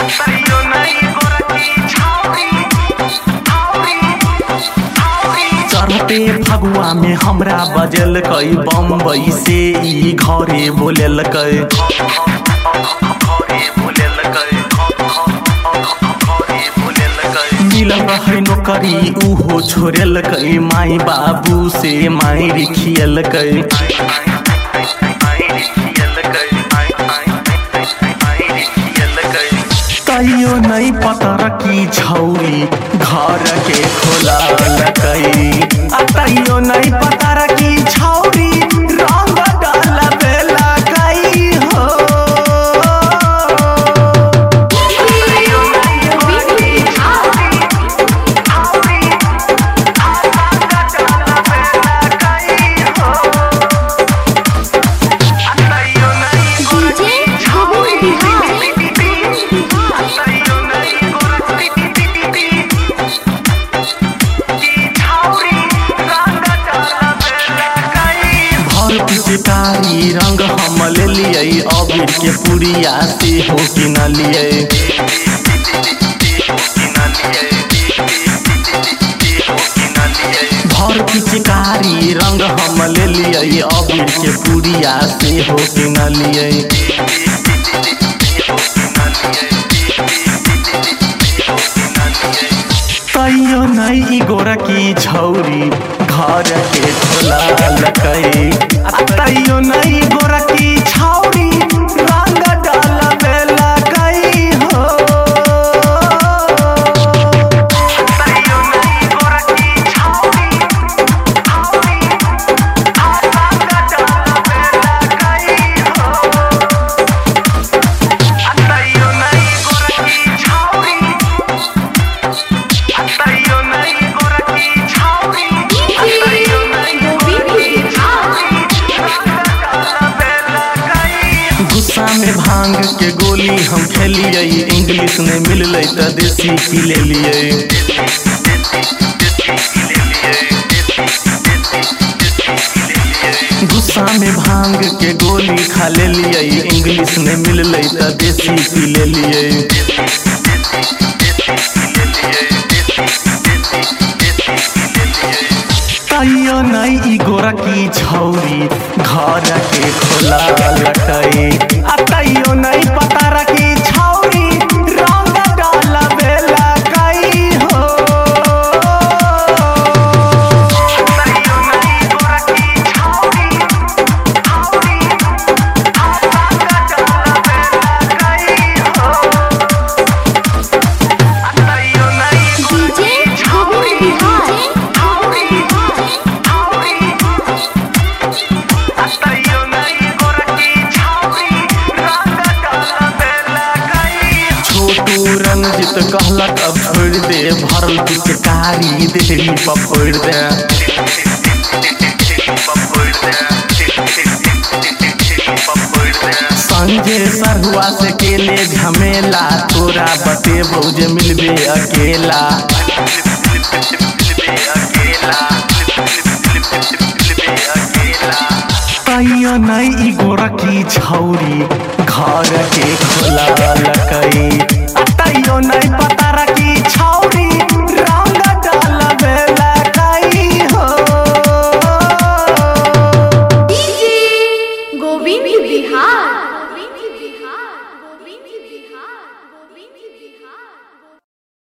चढ़ते फगुआ में हमरा बजल कई बम्बई से ई घरे बोलल कई मिलल है नौकरी उहो छोड़ल कई माई बाबू से माई खियल कई तैयो नहीं पता की छौरी घर के खोला कई तैयो नहीं पता की छौरी रंग डाल बेला कई हो पिचकारी रंग हम ले लिए अबीर के पुरिया से हो कि न लिए भर पिचकारी रंग हम ले लिए अबीर के पुरिया से हो कि न लिए तैयो नहीं गोरा की छौरी घर के खोला लकई तैयो नहीं गोरा की छौरी रंग डाल बेला कई हो तैयो नहीं गोरा की छौरी रंग डाल बेला कई हो तैयो नहीं गोरा की छौरी तैयो नहीं गोरा की छौरी गुस्सा में भांग के गोली हम खेलिए इंग्लिश में मिलल तो देसी पी ले लिए गुस्सा में भांग के गोली खा ले लिए इंग्लिश में मिलल तो देसी पी ले लिए तैयो नहीं गोरा की छौरी घर के खोला लकई तैयो नहीं पता रखी छौरी रंग डाल बेला कई हो तैयो नहीं गोरा की छौरी रंग डाल बेला कई हो तैयो नहीं गोरा की छौरी रंजित कहलक अब छोड़ दे भरल पिचकारी देरी पफोड़ दे संजय सरहुआ से केले झमेला तोरा बते भौज मिलबे अकेला तैयो नहीं गोरा की छौरी घर के खोला लकई